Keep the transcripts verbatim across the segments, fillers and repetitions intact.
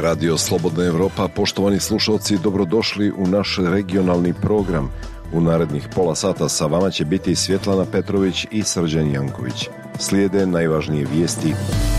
Radio Slobodna Evropa, poštovani slušalci, dobrodošli u naš regionalni program. U narednih pola sata sa vama će biti Svjetlana Petrović i Srđan Janković. Slijede najvažnije vijesti.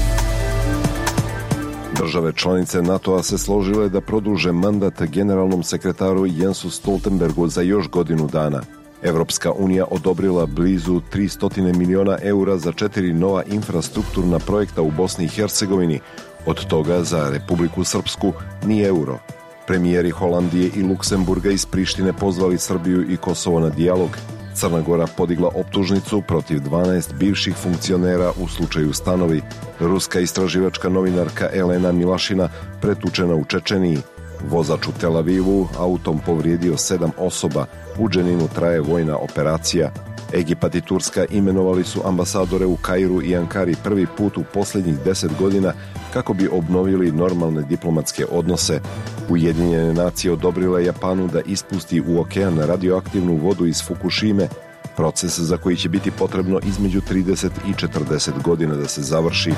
Države članice NATO-a se složile da produže mandat generalnom sekretaru Jensu Stoltenbergu za još godinu dana. Evropska unija odobrila blizu tristo miliona eura za četiri nova infrastrukturna projekta u Bosni i Hercegovini, od toga za Republiku Srpsku ni euro. Premijeri Holandije i Luksemburga iz Prištine pozvali Srbiju i Kosovo na dijalog. Crna Gora podigla optužnicu protiv dvanaest bivših funkcionera u slučaju Stanovi. Ruska istraživačka novinarka Elena Milašina pretučena u Čečeniji. Vozač u Tel Avivu autom povrijedio sedam osoba. U Dženinu traje vojna operacija. Egipat i Turska imenovali su ambasadore u Kairu i Ankari prvi put u posljednjih deset godina kako bi obnovili normalne diplomatske odnose. Ujedinjene nacije odobrile Japanu da ispusti u okean radioaktivnu vodu iz Fukushime, proces za koji će biti potrebno između trideset i četrdeset godina da se završi.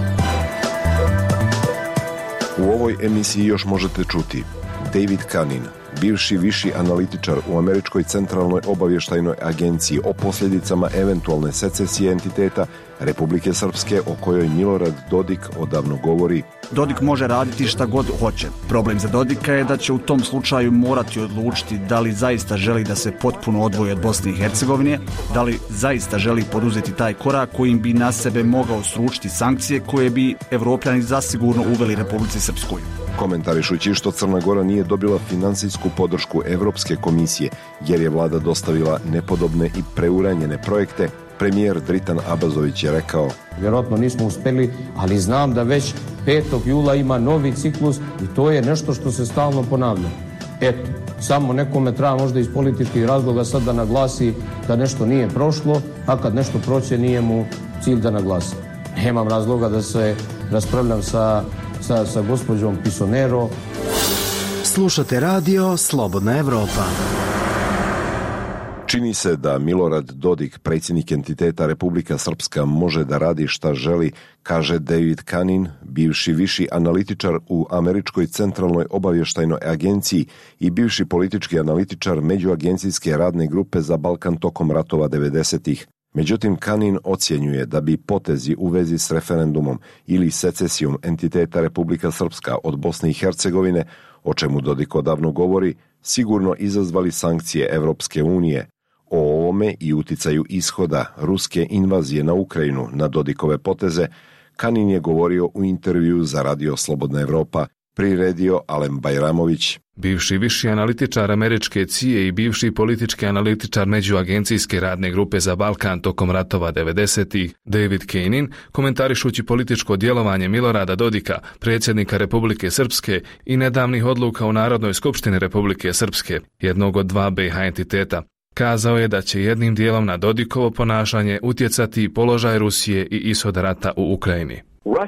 U ovoj emisiji još možete čuti David Kanin, bivši viši analitičar u Američkoj centralnoj obavještajnoj agenciji, o posljedicama eventualne secesije entiteta Republike Srpske o kojoj Milorad Dodik odavno govori. Dodik može raditi šta god hoće. Problem za Dodika je da će u tom slučaju morati odlučiti da li zaista želi da se potpuno odvoji od Bosne i Hercegovine, da li zaista želi poduzeti taj korak kojim bi na sebe mogao sručiti sankcije koje bi Evropljani zasigurno uveli Republici Srpskoj. Komentarišući što Crna Gora nije dobila finansijsku podršku Evropske komisije jer je vlada dostavila nepodobne i preuranjene projekte, premijer Dritan Abazović je rekao: Vjerojatno nismo uspjeli, ali znam da već petog jula ima novi ciklus i to je nešto što se stalno ponavlja. Eto, samo nekome treba možda iz političkih razloga sad da naglasi da nešto nije prošlo, a kad nešto proće nije mu cilj da naglasi. Nemam razloga da se raspravljam sa, sa, sa gospođom Pisonero. Slušate radio Slobodna Evropa. Čini se da Milorad Dodik, predsjednik entiteta Republika Srpska, može da radi šta želi, kaže David Kanin, bivši viši analitičar u Američkoj centralnoj obavještajnoj agenciji i bivši politički analitičar Međuagencijske radne grupe za Balkan tokom ratova devedesetih. Međutim, Kanin ocjenjuje da bi potezi u vezi s referendumom ili secesijom entiteta Republika Srpska od Bosne i Hercegovine, o čemu Dodik odavno govori, sigurno izazvali sankcije Evropske unije. O ovome i uticaju ishoda ruske invazije na Ukrajinu na Dodikove poteze Kanin je govorio u intervju za Radio Slobodna Evropa, priredio Alem Bajramović. Bivši viši analitičar američke C I A i bivši politički analitičar Međuagencijske radne grupe za Balkan tokom ratova devedesetih, David Kanin, komentarišući političko djelovanje Milorada Dodika, predsjednika Republike Srpske i nedavnih odluka u Narodnoj skupštini Republike Srpske, jednog od dva B H entiteta, kazao je da će jednim dijelom na Dodikovo ponašanje utjecati položaj Rusije i ishod rata u Ukrajini.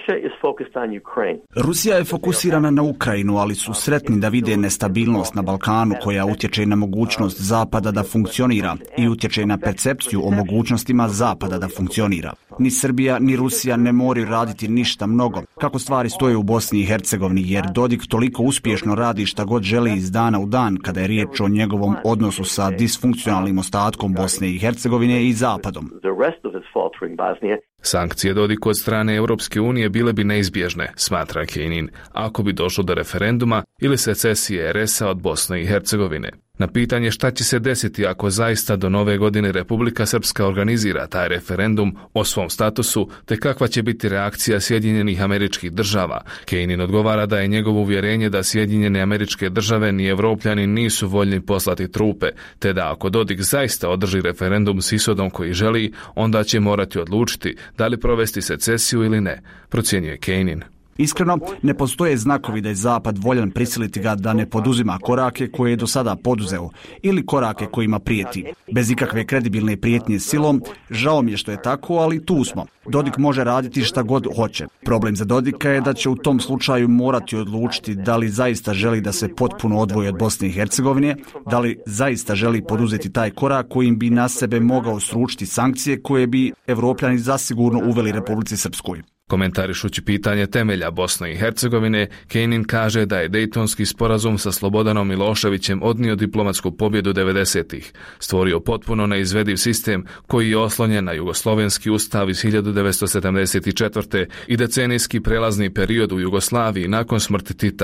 Rusija je fokusirana na Ukrajinu, ali su sretni da vide nestabilnost na Balkanu koja utječe na mogućnost Zapada da funkcionira i utječe na percepciju o mogućnostima Zapada da funkcionira. Ni Srbija ni Rusija ne moraju raditi ništa mnogo, kako stvari stoje u Bosni i Hercegovini, jer Dodik toliko uspješno radi šta god želi iz dana u dan kada je riječ o njegovom odnosu sa disfunkcionalnim ostatkom Bosne i Hercegovine i Zapadom. Sankcije Dodiku od strane Europske unije bile bi neizbježne, smatra Kanin, ako bi došlo do referenduma ili secesije R S-a od Bosne i Hercegovine. Na pitanje šta će se desiti ako zaista do nove godine Republika Srpska organizira taj referendum o svom statusu, te kakva će biti reakcija Sjedinjenih Američkih Država, Kanin odgovara da je njegovo uvjerenje da Sjedinjene Američke Države ni Evropljani nisu voljni poslati trupe, te da ako Dodik zaista održi referendum s ishodom koji želi, onda će morati odlučiti da li provesti secesiju ili ne, procjenjuje Kanin. Iskreno, ne postoje znakovi da je Zapad voljan prisiliti ga da ne poduzima korake koje je do sada poduzeo ili korake kojima prijeti. Bez ikakve kredibilne prijetnje silom, žao mi je što je tako, ali tu smo. Dodik može raditi šta god hoće. Problem za Dodika je da će u tom slučaju morati odlučiti da li zaista želi da se potpuno odvoji od Bosne i Hercegovine, da li zaista želi poduzeti taj korak kojim bi na sebe mogao sručiti sankcije koje bi Evropljani zasigurno uveli Republici Srpskoj. Komentarišući pitanje temelja Bosne i Hercegovine, Kejnin kaže da je Dejtonski sporazum sa Slobodanom Miloševićem odnio diplomatsku pobjedu devedesetih, stvorio potpuno neizvediv sistem koji je oslonjen na jugoslovenski ustav iz hiljadu devetsto sedamdeset četvrte. i decenijski prelazni period u Jugoslaviji nakon smrti Tita.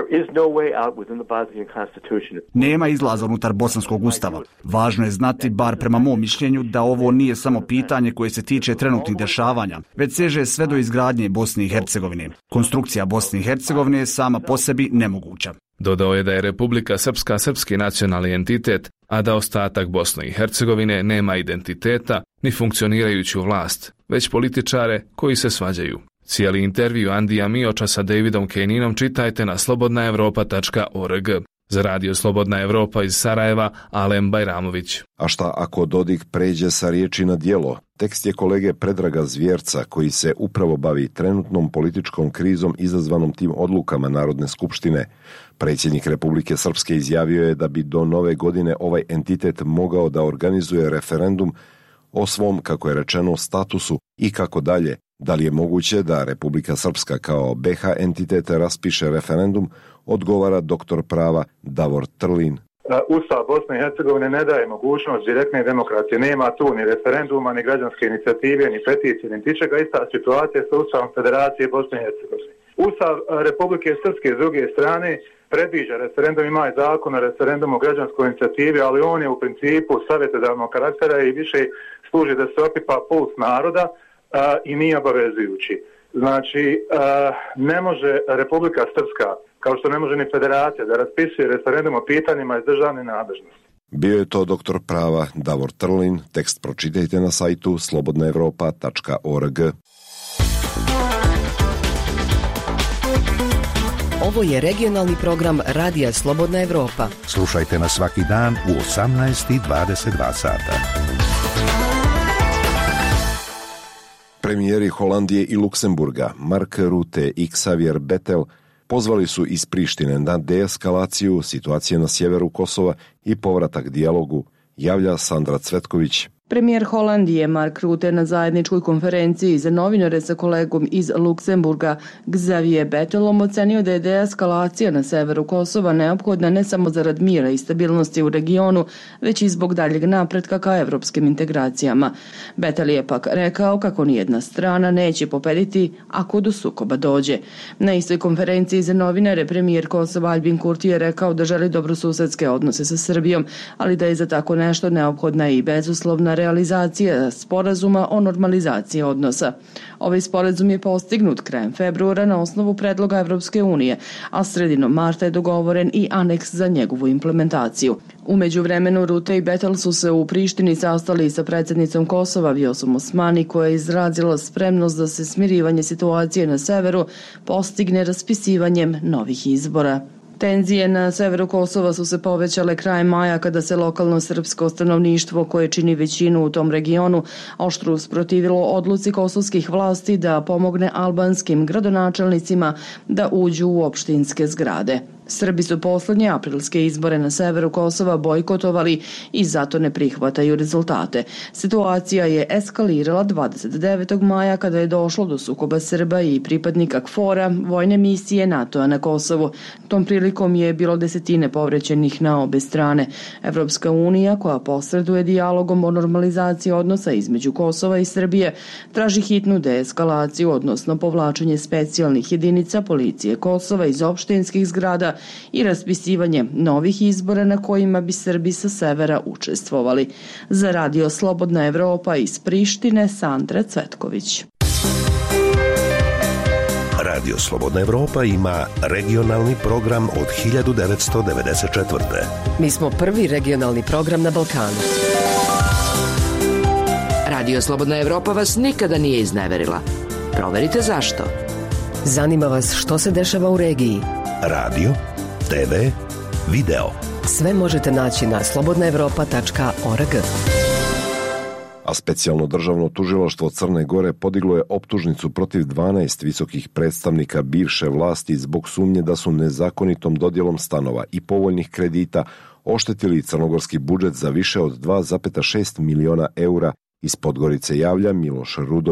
Nema izlaza unutar bosanskog ustava. Važno je znati, bar prema mom mišljenju, da ovo nije samo pitanje koje se tiče trenutnih dešavanja, već seže sve do izgradnje Bosne i Hercegovine. Konstrukcija Bosne i Hercegovine je sama po sebi nemoguća. Dodao je da je Republika Srpska srpski nacionalni entitet, a da ostatak Bosne i Hercegovine nema identiteta ni funkcionirajuću vlast, već političare koji se svađaju. Cijeli intervju Andija Mioča sa Davidom Kejninom čitajte na slobodna evropa tačka org. Za radio Slobodna Evropa iz Sarajeva, Alem Bajramović. A šta ako Dodik pređe sa riječi na djelo? Tekst je kolege Predraga Zvjerca, koji se upravo bavi trenutnom političkom krizom izazvanom tim odlukama Narodne skupštine. Predsjednik Republike Srpske izjavio je da bi do nove godine ovaj entitet mogao da organizuje referendum o svom, kako je rečeno, statusu i kako dalje. Da li je moguće da Republika Srpska kao be ha entitet raspiše referendum, odgovara doktor prava Davor Trlin. Ustav Bosne i Hercegovine ne daje mogućnost direktne demokracije. Nema tu ni referenduma, ni građanske inicijative, ni peticije, ni tičega. Ista situacija sa Ustavom Federacije Bosne i Hercegovine. Ustav Republike Srpske s druge strane predviđa referendum, ima i zakon o referendumu o građanskoj inicijativi, ali on je u principu savjetodavnog karaktera i više služi da se opipa puls naroda a, i nije obavezujući. Znači, a, ne može Republika Srpska, kao što ne može ni federacija, da raspisuje referendum o pitanjima iz državne nadležnosti. Bio je to doktor prava Davor Trlin. Tekst pročitajte na sajtu slobodna evropa tačka org. Ovo je regionalni program Radija Slobodna Evropa. Slušajte nas svaki dan u osamnaest i dvadeset dva sata. Premijeri Holandije i Luksemburga, Mark Rutte i Xavier Bettel, pozvali su iz Prištine na deeskalaciju situacije na sjeveru Kosova i povratak dijalogu, javlja Sandra Cvetković. Premijer Holandije Mark Rutte na zajedničkoj konferenciji za novinare sa kolegom iz Luksemburga Xavier Bettelom ocenio da je deeskalacija na severu Kosova neophodna ne samo zarad mira i stabilnosti u regionu, već i zbog daljeg napretka ka evropskim integracijama. Bettel je pak rekao kako nijedna strana neće pobediti ako do sukoba dođe. Na istoj konferenciji za novinare premijer Kosova Albin Kurti je rekao da želi dobrosusedske odnose sa Srbijom, ali da je za tako nešto neophodna i bezuslovna realizacija sporazuma o normalizaciji odnosa. Ovaj sporazum je postignut krajem februara na osnovu predloga Evropske unije, a sredinom marta je dogovoren i aneks za njegovu implementaciju. U međuvremenu Rutte i Bettel su se u Prištini sastali sa predsjednicom Kosova Vjosom Osmani, koja je izrazila spremnost da se smirivanje situacije na severu postigne raspisivanjem novih izbora. Tenzije na severu Kosova su se povećale krajem maja kada se lokalno srpsko stanovništvo, koje čini većinu u tom regionu, oštro usprotivilo odluci kosovskih vlasti da pomogne albanskim gradonačelnicima da uđu u opštinske zgrade. Srbi su posljednje aprilske izbore na severu Kosova bojkotovali i zato ne prihvataju rezultate. Situacija je eskalirala dvadeset devetog maja kada je došlo do sukoba Srba i pripadnika KFOR-a, vojne misije NATO-a na Kosovu. Tom prilikom je bilo desetine povrećenih na obe strane. Evropska unija, koja posreduje dijalogom o normalizaciji odnosa između Kosova i Srbije, traži hitnu deeskalaciju, odnosno povlačenje specijalnih jedinica policije Kosova iz opštinskih zgrada i raspisivanje novih izbora na kojima bi Srbi sa severa učestvovali. Za Radio Slobodna Evropa iz Prištine, Sandra Cvetković. Radio Slobodna Evropa ima regionalni program od hiljadu devetsto devedeset četvrte. Mi smo prvi regionalni program na Balkanu. Radio Slobodna Evropa vas nikada nije izneverila. Proverite zašto. Zanima vas što se dešava u regiji. Radio, te ve, video. Sve možete naći na slobodna evropa tačka org. A specijalno državno tužilaštvo Crne Gore podiglo je optužnicu protiv dvanaest visokih predstavnika bivše vlasti zbog sumnje da su nezakonitom dodjelom stanova i povoljnih kredita oštetili crnogorski budžet za više od dva zarez šest miliona eura. Iz Podgorice javlja Miloš Rudović.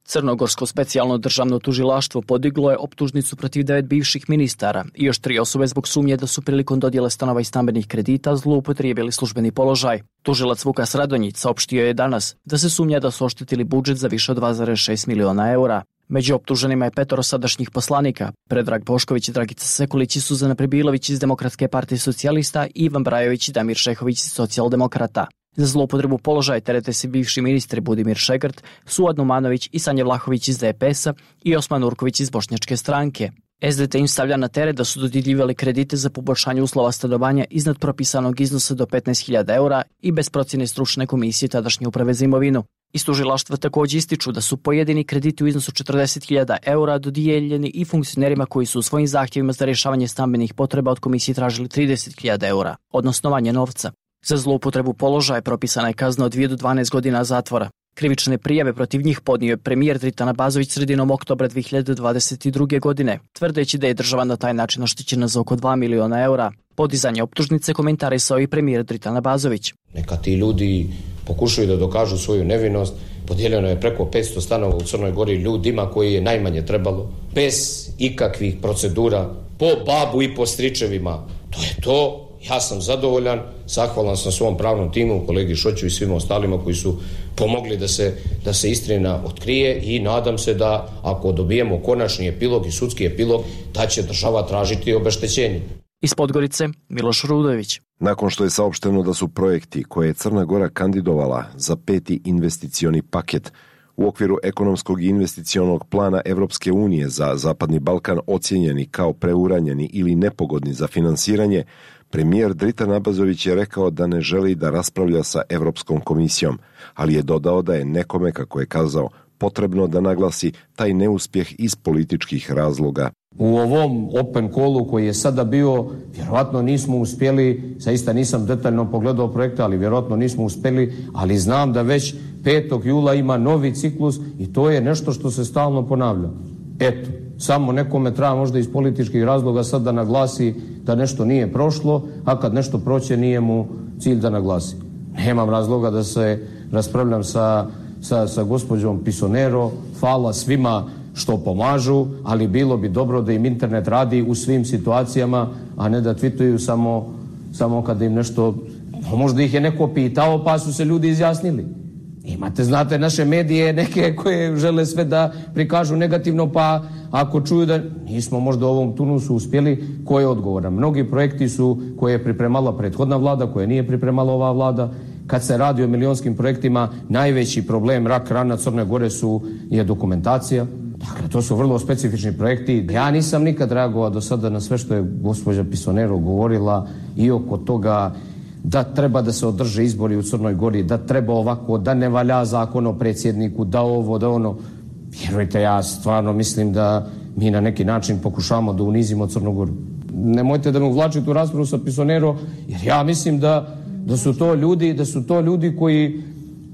Crnogorsko specijalno državno tužilaštvo podiglo je optužnicu protiv devet bivših ministara i još tri osobe zbog sumnje da su prilikom dodjele stanova i stambenih kredita zloupotrijebili službeni položaj. Tužilac Vukas Radonjić saopštio je danas da se sumnja da su oštetili budžet za više od dva zarez šest miliona eura. Među optuženima je petoro sadašnjih poslanika, Predrag Bošković i Dragica Sekulić i Suzana Prebilović iz Demokratske partije socijalista i Ivan Brajović i Damir Šehović iz socijaldemokrata. Za zloupotrebu položaja terete se bivši ministri Budimir Šegrt, Suad Numanović i Sanja Vlahović iz D P S-a i Osman Urković iz Bošnjačke stranke. S D T im stavlja na teret da su dodjeljivali kredite za poboljšanje uslova stanovanja iznad propisanog iznosa do petnaest hiljada eura i bez procjene stručne komisije tadašnje uprave za imovinu. Iz tužilaštva također ističu da su pojedini krediti u iznosu četrdeset hiljada eura dodijeljeni i funkcionerima koji su u svojim zahtjevima za rješavanje stambenih potreba od komisije tražili trideset hiljada eura, odnosno manje novca. Za zloupotrebu položaja propisana je kazna od dvije do dvanaest godina zatvora. Krivične prijave protiv njih podnio je premijer Dritan Abazović sredinom oktobra dvije hiljade dvadeset druge. godine, tvrdeći da je država na taj način oštećena za oko dva miliona eura. Podizanje optužnice komentarisao i premijer Dritan Abazović. Neka ti ljudi pokušaju da dokažu svoju nevinost. Podijeljeno je preko petsto stanova u Crnoj Gori ljudima koji je najmanje trebalo, bez ikakvih procedura, po babu i po stričevima. To je to. Ja sam zadovoljan, zahvalan sam svom pravnom timu, kolegi Šoću i svima ostalima koji su pomogli da se, da se istina otkrije i nadam se da ako dobijemo konačni epilog i sudski epilog, da će država tražiti obeštećenje. Iz Podgorice, Miloš Rudović. Nakon što je saopšteno da su projekti koje je Crna Gora kandidovala za peti investicioni paket u okviru ekonomskog i investicionog plana Evropske unije za Zapadni Balkan ocijenjeni kao preuranjeni ili nepogodni za finansiranje, premijer Dritan Abazović je rekao da ne želi da raspravlja sa Evropskom komisijom, ali je dodao da je nekome, kako je kazao, potrebno da naglasi taj neuspjeh iz političkih razloga. U ovom open callu koji je sada bio, vjerojatno nismo uspjeli, zaista nisam detaljno pogledao projekte, ali vjerojatno nismo uspjeli, ali znam da već petog jula ima novi ciklus i to je nešto što se stalno ponavlja. Eto, samo nekome treba možda iz političkih razloga sad da naglasi da nešto nije prošlo, a kad nešto proće nije mu cilj da naglasi. Nemam razloga da se raspravljam sa, sa, sa gospođom Pisonero, hvala svima što pomažu, ali bilo bi dobro da im internet radi u svim situacijama, a ne da twituju samo, samo kada im nešto, možda ih je neko pitao pa su se ljudi izjasnili. Imate, znate, naše medije neke koje žele sve da prikažu negativno, pa ako čuju da nismo možda u ovom turnusu uspjeli, ko je odgovoran? Mnogi projekti su koje je pripremala prethodna vlada, koje nije pripremala ova vlada. Kad se radi o milionskim projektima, najveći problem, rak rana Crne Gore su, je dokumentacija. Dakle, to su vrlo specifični projekti. Ja nisam nikad reagovao do sada na sve što je gospođa Pisonero govorila i oko toga da treba da se održe izbori u Crnoj Gori, da treba ovako, da ne valja zakon o predsjedniku, da ovo, da ono. Vjerujte, ja stvarno mislim da mi na neki način pokušavamo da unizimo Crnu Goru. Nemojte da me uvlačite u raspravu sa Pisonero, jer ja mislim da, da su to ljudi, da su to ljudi koji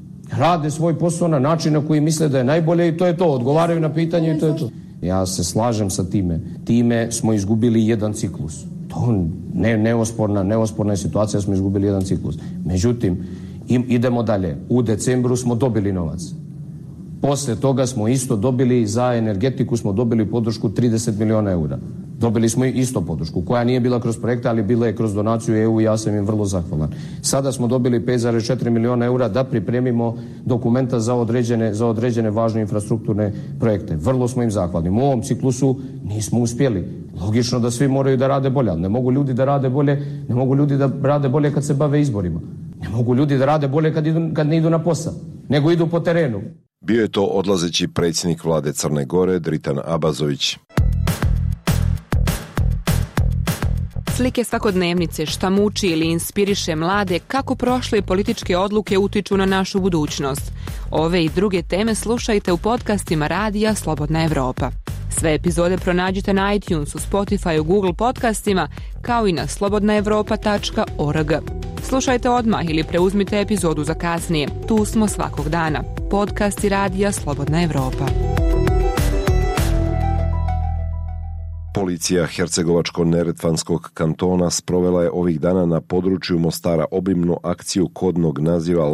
rade svoj posao na način na koji misle da je najbolje i to je to, odgovaraju na pitanje i to je to. Ja se slažem sa time. Time smo izgubili jedan ciklus. To ne, neosporna, neosporna je situacija, smo izgubili jedan ciklus. Međutim, im, idemo dalje. U decembru smo dobili novac. Poslije toga smo isto dobili, za energetiku smo dobili podršku trideset miliona eura. Dobili smo isto podršku, koja nije bila kroz projekte, ali bila je kroz donaciju E U i ja sam im vrlo zahvalan. Sada smo dobili pet zarez četiri miliona eura da pripremimo dokumenta za određene, za određene važne infrastrukturne projekte. Vrlo smo im zahvalni. U ovom ciklusu nismo uspjeli. Logično da svi moraju da rade bolje, ali ne mogu ljudi da rade bolje, ne mogu ljudi da rade bolje kad se bave izborima. Ne mogu ljudi da rade bolje kad, idu, kad ne idu na posao, nego idu po terenu. Bio je to odlazeći predsjednik vlade Crne Gore, Dritan Abazović. Slike svakodnevnice, šta muči ili inspiriše mlade, kako prošle političke odluke utiču na našu budućnost. Ove i druge teme slušajte u podcastima Radija Slobodna Evropa. Sve epizode pronađite na iTunesu, Spotify, Google podcastima, kao i na slobodna evropa tačka org. Slušajte odmah ili preuzmite epizodu za kasnije. Tu smo svakog dana. Podcasti Radija Slobodna Evropa. Policija Hercegovačko-neretvanskog kantona sprovela je ovih dana na području Mostara obimnu akciju kodnog naziva Lab,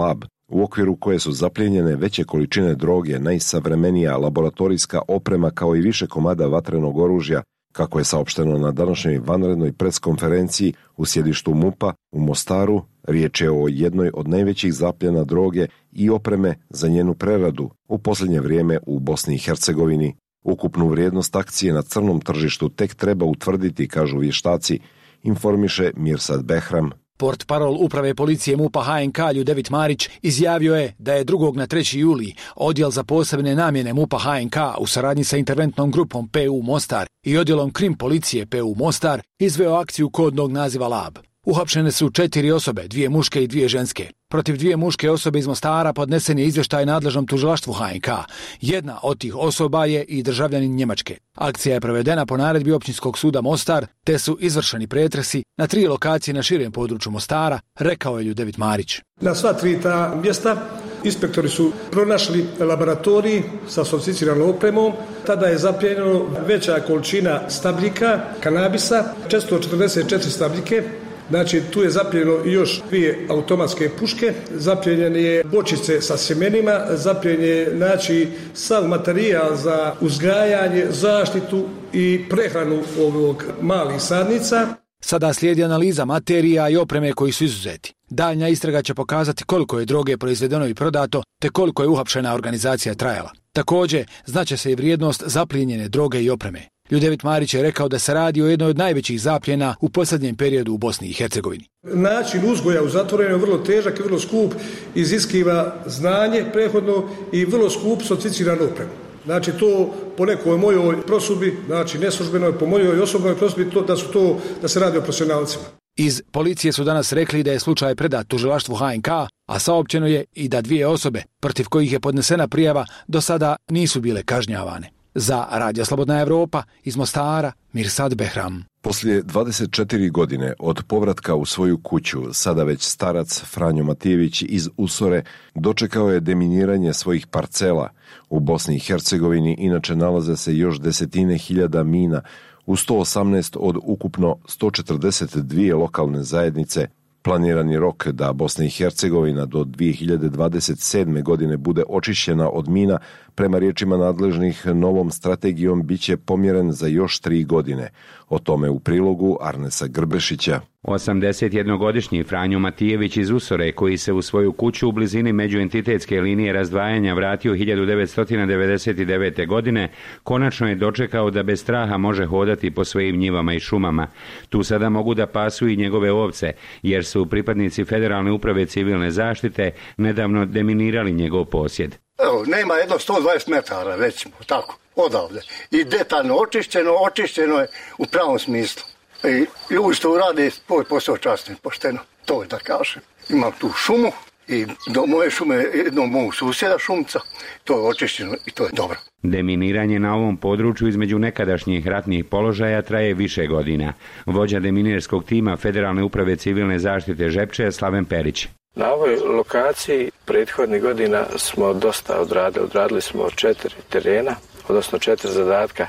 u okviru koje su zaplijenjene veće količine droge, najsavremenija laboratorijska oprema kao i više komada vatrenog oružja, kako je saopšteno na današnjoj vanrednoj preskonferenciji u sjedištu MUP-a u Mostaru. Riječ je o jednoj od najvećih zapljena droge i opreme za njenu preradu u posljednje vrijeme u Bosni i Hercegovini. Ukupnu vrijednost akcije na crnom tržištu tek treba utvrditi, kažu vještaci, informiše Mirsad Behram. Portparol uprave policije MUP-a H N K Ljudevit Marić izjavio je da je drugog na treći juli odjel za posebne namjene MUP-a H N K u saradnji sa interventnom grupom P U Mostar i odjelom Krim policije P U Mostar izveo akciju kodnog naziva Lab. Uhapšene su četiri osobe, dvije muške i dvije ženske. Protiv dvije muške osobe iz Mostara podnesen je izvještaj nadležnom tužilaštvu H N K. Jedna od tih osoba je i državljanin Njemačke. Akcija je provedena po naredbi Općinskog suda Mostar, te su izvršeni pretresi na tri lokacije na širem području Mostara, rekao je Ljudevit Marić. Na sva tri ta mjesta inspektori su pronašli laboratoriji sa sofisticiranom opremom. Tada je zaplijenjeno veća količina stabljika, kanabisa, četiristo četrdeset četiri stabljike. Znači, tu je zaplijenjeno još dvije automatske puške, zaplijenjene je bočice sa sjemenima, zaplijenjen je, znači, sav materijal za uzgajanje, zaštitu i prehranu ovog malih sadnica. Sada slijedi analiza materija i opreme koji su izuzeti. Daljnja istraga će pokazati koliko je droge proizvedeno i prodato, te koliko je uhapšena organizacija trajala. Također, znaće se i vrijednost zaplijenjene droge i opreme. Ljudevit Marić je rekao da se radi o jednoj od najvećih zapljena u posljednjem periodu u Bosni i Hercegovini. Način uzgoja u zatvorenju je vrlo težak i vrlo skup, iziskiva znanje prethodno i vrlo skup sofisticiranu opremu. Znači, to po nekoj mojoj prosudbi, znači neslužbenoj, po mojoj osobnoj prosudbi, to, da, su to, da se radi o profesionalcima. Iz policije su danas rekli da je slučaj predat tužilaštvu H N K, a saopćeno je i da dvije osobe, protiv kojih je podnesena prijava, do sada nisu bile kažnjavane. Za Radio Slobodna Evropa iz Mostara, Mirsad Behram. Poslije dvadeset četiri godine od povratka u svoju kuću, sada već starac Franjo Matijević iz Usore dočekao je deminiranje svojih parcela. U Bosni i Hercegovini inače nalaze se još desetine hiljada mina u sto osamnaest od ukupno sto četrdeset dvije lokalne zajednice. Planirani rok da Bosna i Hercegovina do dvije hiljade dvadeset sedme. godine bude očišćena od mina, prema riječima nadležnih novom strategijom, bit će pomjeren za još tri godine. O tome u prilogu Arnesa Grbešića. osamdesetjednogodišnji Franjo Matijević iz Usore, koji se u svoju kuću u blizini međuentitetske linije razdvajanja vratio hiljadu devetsto devedeset devete. godine, konačno je dočekao da bez straha može hodati po svojim njivama i šumama. Tu sada mogu da pasu i njegove ovce, jer su pripadnici Federalne uprave civilne zaštite nedavno deminirali njegov posjed. Evo, nema jedno sto dvadeset metara, recimo, tako, odavde. I detaljno očišćeno, očišćeno je u pravom smislu. I ljudi što rade svoj posao časno, pošteno, to je da kažem. Imam tu šumu i do moje šume jednog mog susjeda šumca, to je očišćeno i to je dobro. Deminiranje na ovom području između nekadašnjih ratnih položaja traje više godina. Vođa deminirskog tima Federalne uprave civilne zaštite Žepče je Slaven Perić. Na ovoj lokaciji prethodnih godina smo dosta odradili, odradili smo četiri terena, odnosno četiri zadatka,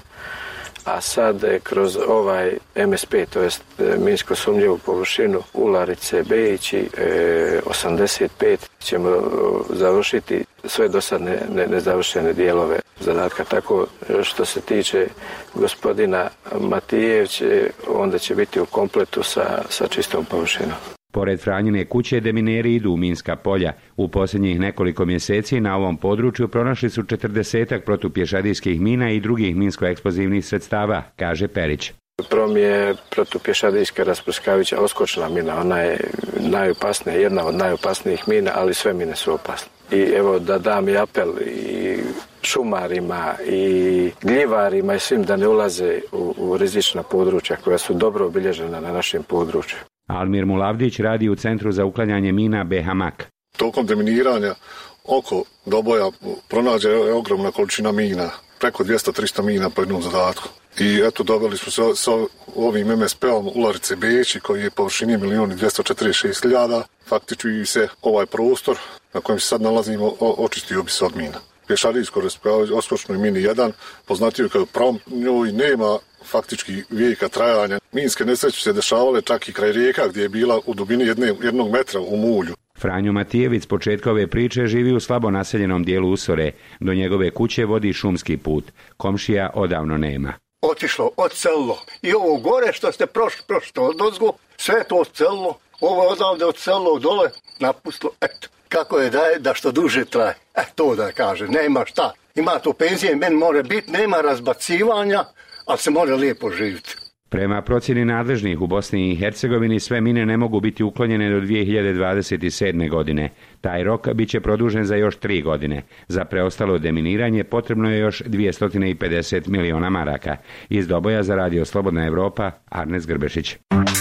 a sad kroz ovaj M S P, to jest minsko sumnjivu površinu Ularice, Bejić i e, osamdeset pet ćemo završiti sve dosadne ne, nezavršene dijelove zadatka. Tako što se tiče gospodina Matijevića, onda će biti u kompletu sa, sa čistom površinom. Pored Franjine kuće, demineri idu u minska polja. U posljednjih nekoliko mjeseci na ovom području pronašli su četrdesetak protupješadijskih mina i drugih minsko-eksplozivnih sredstava, kaže Perić. Prvo mi je protupješadijska rasprskavića oskočna mina. Ona je najopasnija, jedna od najopasnijih mina, ali sve mine su opasne. I evo da dam i apel i šumarima i gljivarima i svim da ne ulaze u, u rizična područja koja su dobro obilježena na našem području. Almir Mulavdić radi u Centru za uklanjanje mina B H Mak. Tokom deminiranja oko Doboja pronađe je ogromna količina mina, preko dvjesto do tristo mina po jednom zadatku. I eto, dobili smo se s ovim M S P-om Ularice Bejić, koji je površini milijun dvjesto četrdeset šest hiljada. Faktički se ovaj prostor na kojem se sad nalazimo očistio bi se od mina. Pješadijsko rasprskavajuće oskočnoj mini jedan, poznatiju kao Prom, njoj nema faktički vijeka trajanja. Minske nesreće se dešavale čak i kraj rijeka gdje je bila u dubini jedne, jednog metra u mulju. Franjo Matijević s početka ove priče živi u slabo naseljenom dijelu Usore. Do njegove kuće vodi šumski put. Komšija odavno nema. Otišlo, odselilo. I ovo gore što ste prošli, prošli odozgo, sve to odselilo. Ovo je odavde odselilo dole, napustilo. Eto, kako je da je da što duže traje. E, to da kaže, nema šta. Ima to penzije, meni more biti, nema razbacivanja, ali se može lijepo živjeti. Prema procjeni nadležnih u Bosni i Hercegovini sve mine ne mogu biti uklonjene do dvije hiljade dvadeset sedme. godine. Taj rok bit će produžen za još tri godine. Za preostalo deminiranje potrebno je još dvjesto pedeset miliona maraka. Iz Doboja za Radio Slobodna Evropa, Arnes Grbešić.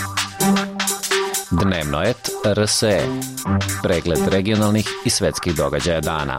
Dnevno et R S E. Pregled regionalnih i svetskih događaja dana.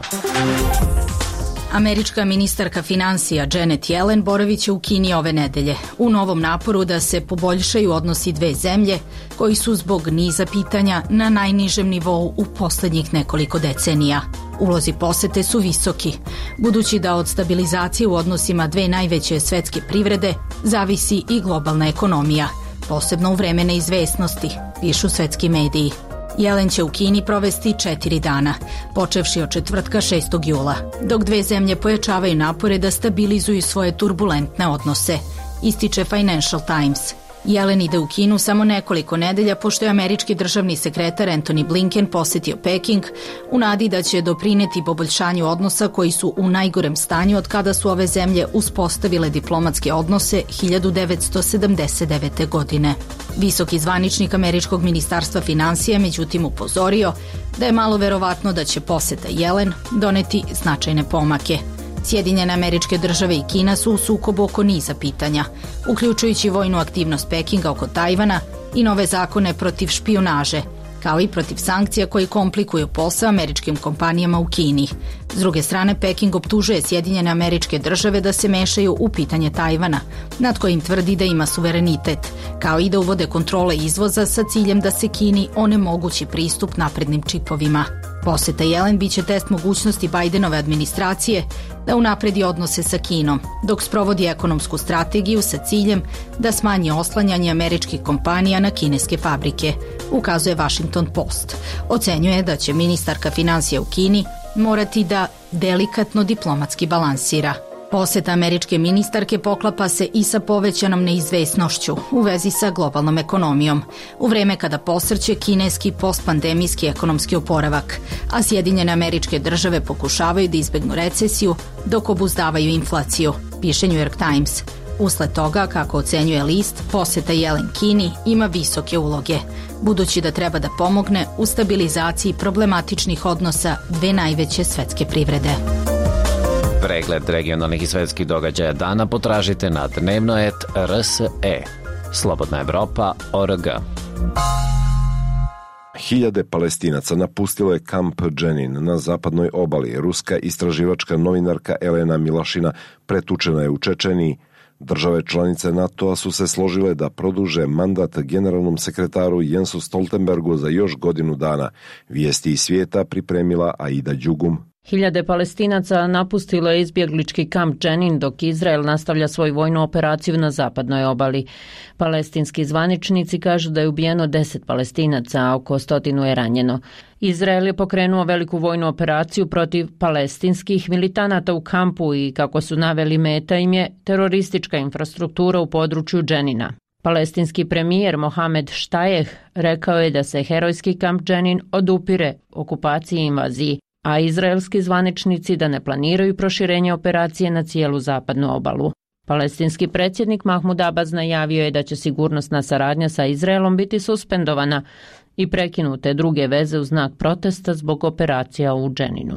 Američka ministarka financija Janet Yellen boravit će u Kini ove nedelje u novom naporu da se poboljšaju odnosi dve zemlje koji su zbog niza pitanja na najnižem nivou u poslednjih nekoliko decenija. Ulozi posete su visoki, budući da od stabilizacije u odnosima dve najveće svetske privrede zavisi i globalna ekonomija, posebno u vreme neizvesnosti, pišu svetski mediji. Yellen će u Kini provesti četiri dana, počevši od četvrtka šestog jula, dok dve zemlje pojačavaju napore da stabilizuju svoje turbulentne odnose, ističe Financial Times. Yellen ide u Kinu samo nekoliko nedelja pošto je američki državni sekretar Antony Blinken posetio Peking u nadi da će doprineti poboljšanju odnosa koji su u najgorem stanju od kada su ove zemlje uspostavile diplomatske odnose hiljadu devetsto sedamdeset devete. godine. Visoki zvaničnik američkog ministarstva financija međutim upozorio da je malo verovatno da će poseta Yellen doneti značajne pomake. Sjedinjene Američke Države i Kina su u sukobu oko niza pitanja, uključujući vojnu aktivnost Pekinga oko Tajvana i nove zakone protiv špijunaže, kao i protiv sankcija koji komplikuju posao američkim kompanijama u Kini. S druge strane, Peking optužuje Sjedinjene Američke Države da se mešaju u pitanje Tajvana, nad kojim tvrdi da ima suverenitet, kao i da uvode kontrole izvoza sa ciljem da se Kini onemogući pristup naprednim čipovima. Poseta Yellen biće test mogućnosti Bidenove administracije da unapredi odnose sa Kinom, dok sprovodi ekonomsku strategiju sa ciljem da smanji oslanjanje američkih kompanija na kineske fabrike, ukazuje Washington Post. Ocenjuje da će ministarka financija u Kini morati da delikatno diplomatski balansira. Poseta američke ministarke poklapa se i sa povećanom neizvesnošću u vezi sa globalnom ekonomijom, u vreme kada posrće kineski postpandemijski ekonomski oporavak, a Sjedinjene Američke Države pokušavaju da izbegnu recesiju dok obuzdavaju inflaciju, piše New York Times. Usled toga, kako ocenjuje list, poseta Yellen Kini ima visoke uloge, budući da treba da pomogne u stabilizaciji problematičnih odnosa dve najveće svetske privrede. Pregled regionalnih i svetskih događaja dana potražite na dnevno et R S E. Slobodna Evropa, O R G. Hiljade Palestinaca napustilo je kamp Dženin na zapadnoj obali. Ruska istraživačka novinarka Elena Milašina pretučena je u Čečeniji. Države članice NATO-a su se složile da produže mandat generalnom sekretaru Jensu Stoltenbergu za još godinu dana. Vijesti iz svijeta pripremila Aida Đugum. Hiljade Palestinaca napustilo je izbjeglički kamp Dženin dok Izrael nastavlja svoju vojnu operaciju na zapadnoj obali. Palestinski zvaničnici kažu da je ubijeno deset Palestinaca, a oko stotinu je ranjeno. Izrael je pokrenuo veliku vojnu operaciju protiv palestinskih militanata u kampu i, kako su naveli, meta im je teroristička infrastruktura u području Dženina. Palestinski premijer Mohamed Štajeh rekao je da se herojski kamp Dženin odupire okupaciji i invaziji, a izraelski zvaničnici da ne planiraju proširenje operacije na cijelu zapadnu obalu. Palestinski predsjednik Mahmud Abbas najavio je da će sigurnosna saradnja sa Izraelom biti suspendovana i prekinute druge veze u znak protesta zbog operacija u Dženinu.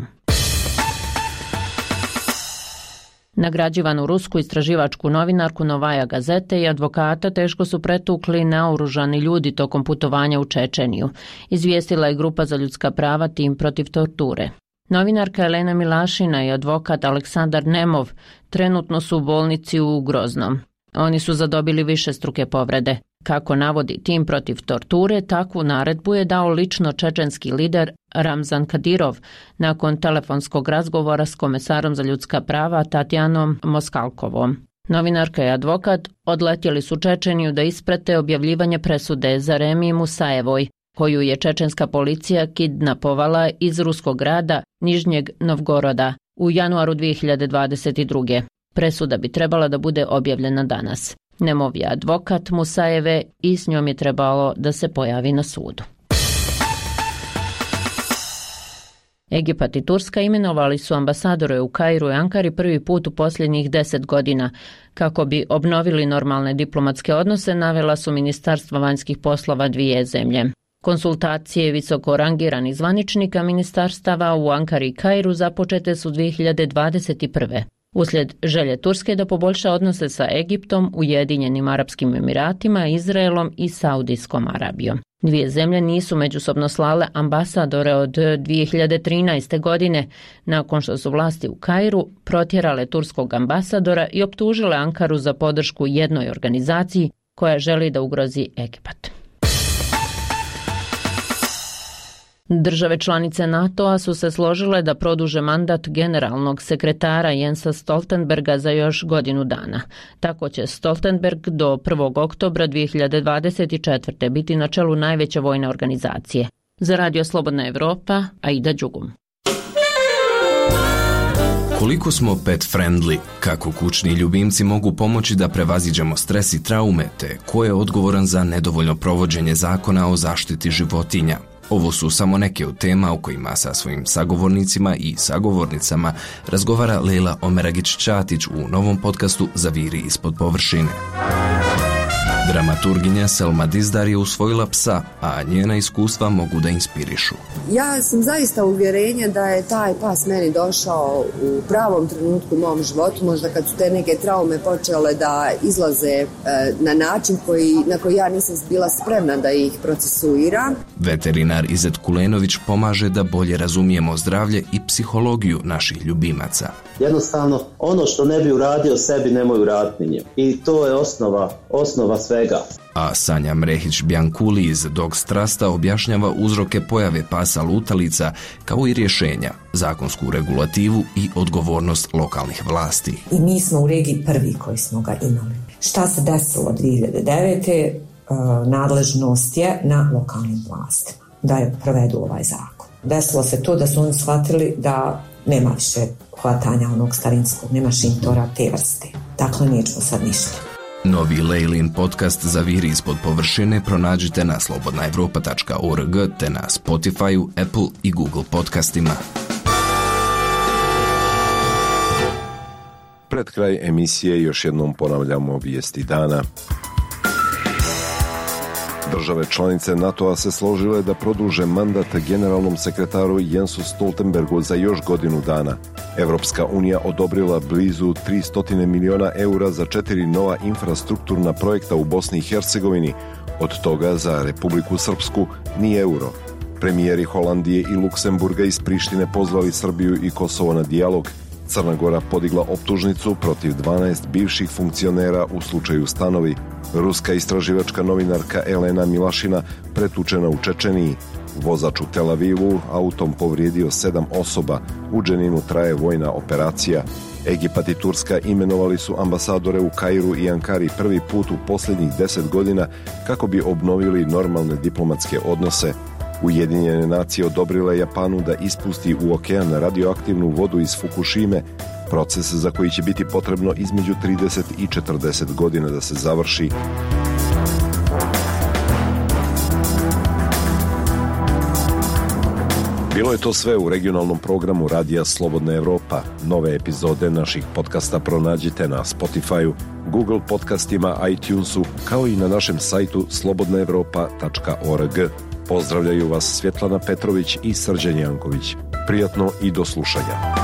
Nagrađivanu rusku istraživačku novinarku Novaja Gazete i advokata teško su pretukli naoružani ljudi tokom putovanja u Čečeniju, izvijestila je grupa za ljudska prava Tim protiv torture. Novinarka Elena Milašina i advokat Aleksandar Nemov trenutno su u bolnici u Groznom. Oni su zadobili višestruke povrede. Kako navodi Tim protiv torture, takvu naredbu je dao lično čečenski lider Ramzan Kadirov nakon telefonskog razgovora s komesarom za ljudska prava Tatjanom Moskalkovom. Novinarka i advokat odletjeli su Čečeniju da isprate objavljivanje presude Zaremi Musajevoj, koju je čečenska policija kidnapovala iz ruskog grada Nižnjeg Novgoroda u januaru dvije hiljade dvadeset druge. Presuda bi trebala da bude objavljena danas. Nemov je advokat Musajeve i s njom je trebalo da se pojavi na sudu. Egipat i Turska imenovali su ambasadore u Kairu i Ankari prvi put u posljednjih deset godina. Kako bi obnovili normalne diplomatske odnose, navela su ministarstva vanjskih poslova dvije zemlje. Konsultacije visoko rangiranih zvaničnika ministarstava u Ankari i Kairu započete su dvije hiljade dvadeset prve. Uslijed želje Turske da poboljša odnose sa Egiptom, Ujedinjenim Arapskim Emiratima, Izraelom i Saudijskom Arabijom. Dvije zemlje nisu međusobno slale ambasadore od dvije hiljade trinaeste. godine, nakon što su vlasti u Kairu protjerale turskog ambasadora i optužile Ankaru za podršku jednoj organizaciji koja želi da ugrozi Egipat. Države članice NATO-a su se složile da produže mandat generalnog sekretara Jensa Stoltenberga za još godinu dana. Tako će Stoltenberg do prvog oktobra dvije hiljade dvadeset četvrte. biti na čelu najveće vojne organizacije. Za Radio Slobodna Evropa, Aida Đugum. Koliko smo pet friendly, kako kućni ljubimci mogu pomoći da prevaziđemo stres i traume, te ko je odgovoran za nedovoljno provođenje zakona o zaštiti životinja? Ovo su samo neke od tema o kojima sa svojim sagovornicima i sagovornicama razgovara Lejla Omeragić-Ćatić u novom podcastu Zaviri ispod površine. Dramaturginja Selma Dizdar je usvojila psa, a njena iskustva mogu da inspirišu. Ja sam zaista uvjerenja da je taj pas meni došao u pravom trenutku u mom životu, možda kad su te neke traume počele da izlaze e, na način koji, na koji ja nisam bila spremna da ih procesuiram. Veterinar Izet Kulenović pomaže da bolje razumijemo zdravlje i psihologiju naših ljubimaca. Jednostavno, ono što ne bi uradio sebi, nemoj uraditi njim. I to je osnova, osnova svega. A Sanja Mrehić-Bjankuli iz Dog Strasta objašnjava uzroke pojave pasa lutalica kao i rješenja, zakonsku regulativu i odgovornost lokalnih vlasti. I mi smo u regiji prvi koji smo ga imali. Šta se desilo dvije hiljade devete. Uh, nadležnost je na lokalnim vlastima da je provedu ovaj zakon. Desilo se to da su oni shvatili da nema više hvatanja onog starinskog, nema šintora te vrste. Dakle, nećemo sad ništa. Novi Lejlin podcast Zaviri ispod površine pronađite na slobodna evropa tačka org te na Spotify, Apple i Google podcastima. Pred kraj emisije još jednom ponavljamo vijesti dana. Države članice NATO-a se složile da produže mandat generalnom sekretaru Jensu Stoltenbergu za još godinu dana. Evropska unija odobrila blizu tristo miliona eura za četiri nova infrastrukturna projekta u Bosni i Hercegovini, od toga za Republiku Srpsku ni euro. Premijeri Holandije i Luksemburga iz Prištine pozvali Srbiju i Kosovo na dijalog. Crna Gora podigla optužnicu protiv dvanaest bivših funkcionera u slučaju Stanovi. Ruska istraživačka novinarka Elena Milašina pretučena u Čečeniji. Vozač u Tel Avivu autom povrijedio sedam osoba. U Dženinu traje vojna operacija. Egipat i Turska imenovali su ambasadore u Kairu i Ankari prvi put u posljednjih deset godina kako bi obnovili normalne diplomatske odnose. Ujedinjene nacije odobrile Japanu da ispusti u okean radioaktivnu vodu iz Fukushime, proces za koji će biti potrebno između trideset i četrdeset godina da se završi. Bilo je to sve u regionalnom programu Radija Slobodna Evropa. Nove epizode naših podcasta pronađite na Spotify, Google podcastima, iTunesu, kao i na našem sajtu slobodna evropa tačka org. Pozdravljaju vas Svjetlana Petrović i Srđan Janković. Prijatno i do slušanja.